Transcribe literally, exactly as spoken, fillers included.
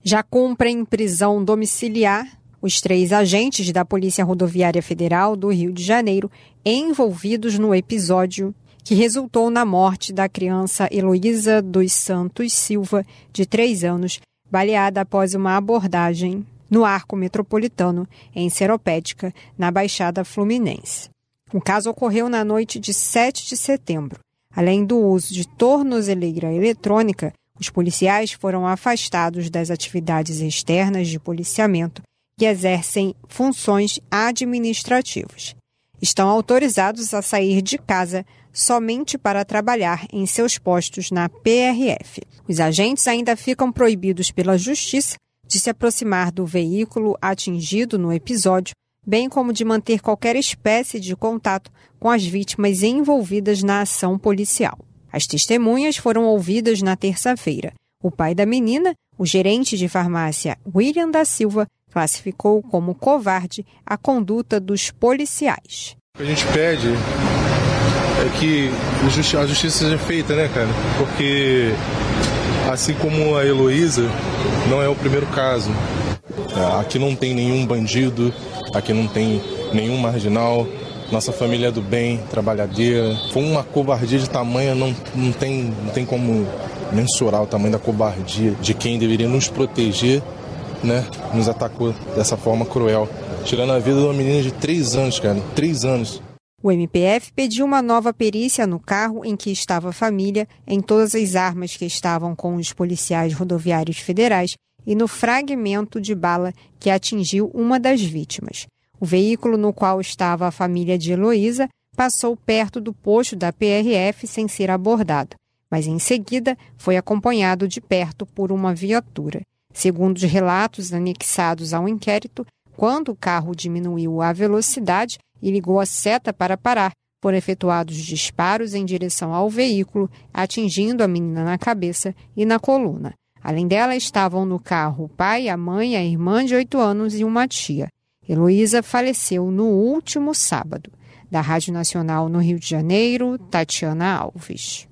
Já cumprem prisão domiciliar os três agentes da Polícia Rodoviária Federal do Rio de Janeiro envolvidos no episódio que resultou na morte da criança Heloísa dos Santos Silva, de três anos, baleada após uma abordagem no Arco Metropolitano, em Seropédica, na Baixada Fluminense. O caso ocorreu na noite de sete de setembro. Além do uso de tornozeleira eletrônica, os policiais foram afastados das atividades externas de policiamento que exercem funções administrativas. Estão autorizados a sair de casa somente para trabalhar em seus postos na P R F. Os agentes ainda ficam proibidos pela Justiça de se aproximar do veículo atingido no episódio, bem como de manter qualquer espécie de contato com as vítimas envolvidas na ação policial. As testemunhas foram ouvidas na terça-feira. O pai da menina, o gerente de farmácia William da Silva, classificou como covarde a conduta dos policiais. O que a gente pede é que a justiça seja feita, né, cara? Porque, assim como a Heloísa, não é o primeiro caso. Aqui não tem nenhum bandido, aqui não tem nenhum marginal. Nossa família é do bem, trabalhadeira. Foi uma covardia de tamanho, não, não, tem, não tem como mensurar o tamanho da covardia de quem deveria nos proteger, né? Nos atacou dessa forma cruel, tirando a vida de uma menina de três anos, cara, três anos. O M P F pediu uma nova perícia no carro em que estava a família, em todas as armas que estavam com os policiais rodoviários federais e no fragmento de bala que atingiu uma das vítimas. O veículo no qual estava a família de Heloísa passou perto do posto da P R F sem ser abordado, mas em seguida foi acompanhado de perto por uma viatura. Segundo os relatos anexados ao inquérito, quando o carro diminuiu a velocidade e ligou a seta para parar, foram efetuados disparos em direção ao veículo, atingindo a menina na cabeça e na coluna. Além dela, estavam no carro o pai, a mãe, a irmã de oito anos e uma tia. Heloísa faleceu no último sábado. Da Rádio Nacional no Rio de Janeiro, Tatiana Alves.